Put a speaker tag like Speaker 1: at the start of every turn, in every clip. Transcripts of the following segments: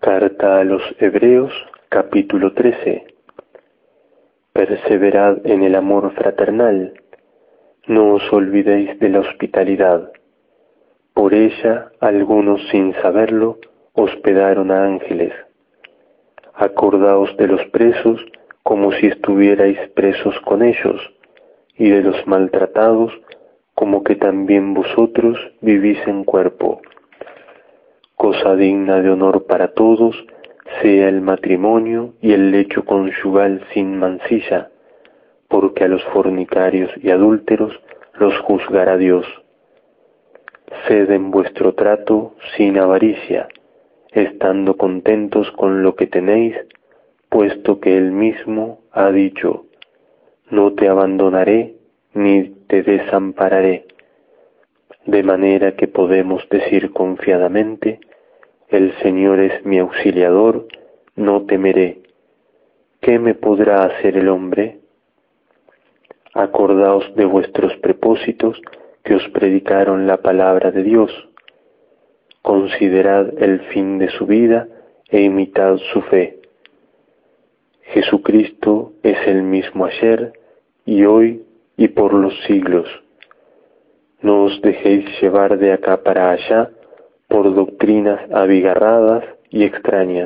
Speaker 1: Carta a los Hebreos, capítulo 13. Perseverad en el amor fraternal, no os olvidéis de la hospitalidad. Por ella algunos, sin saberlo, hospedaron a ángeles. Acordaos de los presos como si estuvierais presos con ellos, y de los maltratados como que también vosotros vivís en cuerpo. Cosa digna de honor para todos sea el matrimonio y el lecho conyugal sin mancilla, porque a los fornicarios y adúlteros los juzgará Dios. Sed en vuestro trato sin avaricia, estando contentos con lo que tenéis, puesto que Él mismo ha dicho: no te abandonaré ni te desampararé. De manera que podemos decir confiadamente: el Señor es mi auxiliador, no temeré. ¿Qué me podrá hacer el hombre? Acordaos de vuestros propósitos que os predicaron la palabra de Dios. Considerad el fin de su vida e imitad su fe. Jesucristo es el mismo ayer y hoy y por los siglos. No os dejéis llevar de acá para allá por doctrinas abigarradas y extrañas.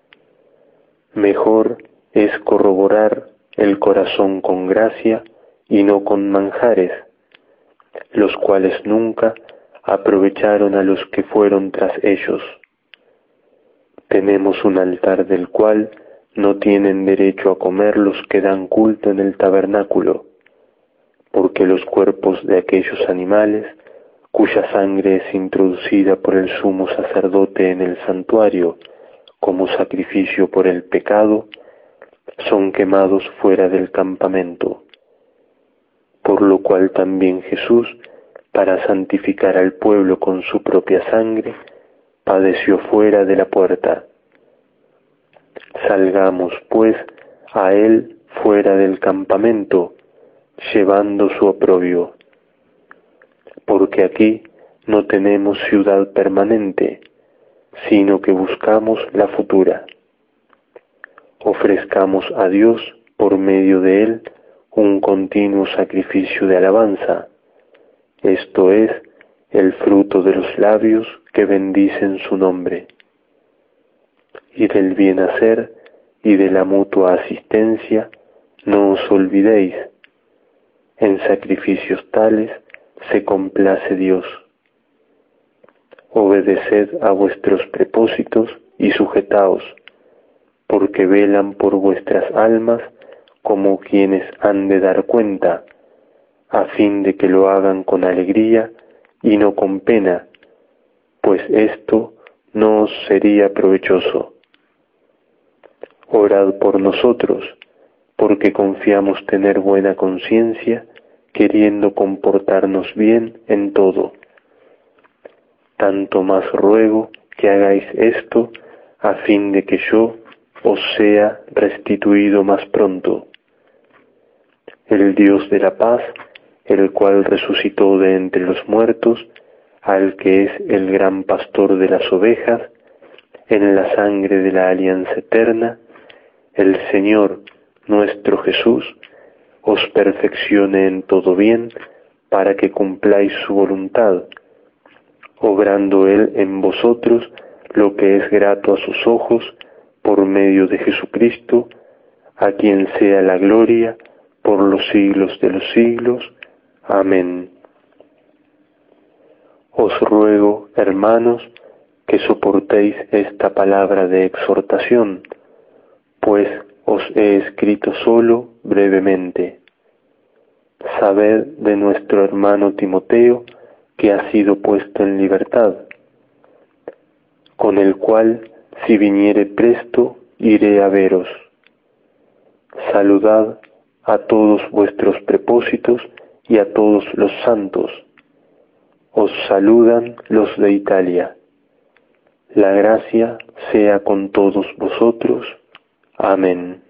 Speaker 1: Mejor es corroborar el corazón con gracia y no con manjares, los cuales nunca aprovecharon a los que fueron tras ellos. Tenemos un altar del cual no tienen derecho a comer los que dan culto en el tabernáculo, porque los cuerpos de aquellos animales, cuya sangre es introducida por el sumo sacerdote en el santuario como sacrificio por el pecado, son quemados fuera del campamento. Por lo cual también Jesús, para santificar al pueblo con su propia sangre, padeció fuera de la puerta. Salgamos, pues, a Él fuera del campamento, llevando su oprobio. Porque aquí no tenemos ciudad permanente, sino que buscamos la futura. Ofrezcamos a Dios, por medio de Él, un continuo sacrificio de alabanza, esto es, el fruto de los labios que bendicen su nombre. Y del bien hacer y de la mutua asistencia no os olvidéis. En sacrificios tales se complace Dios. Obedeced a vuestros propósitos y sujetaos, porque velan por vuestras almas como quienes han de dar cuenta, a fin de que lo hagan con alegría y no con pena, pues esto no os sería provechoso. Orad por nosotros, porque confiamos tener buena conciencia, queriendo comportarnos bien en todo. Tanto más ruego que hagáis esto, a fin de que yo os sea restituido más pronto. El Dios de la paz, el cual resucitó de entre los muertos, al que es el gran pastor de las ovejas, en la sangre de la alianza eterna, el Señor nuestro Jesús, os perfeccione en todo bien, para que cumpláis su voluntad, obrando Él en vosotros lo que es grato a sus ojos, por medio de Jesucristo, a quien sea la gloria por los siglos de los siglos. Amén. Os ruego, hermanos, que soportéis esta palabra de exhortación, pues os he escrito solo brevemente. Sabed de nuestro hermano Timoteo, que ha sido puesto en libertad, con el cual, si viniere presto, iré a veros. Saludad a todos vuestros propósitos y a todos los santos. Os saludan los de Italia. La gracia sea con todos vosotros. Amén.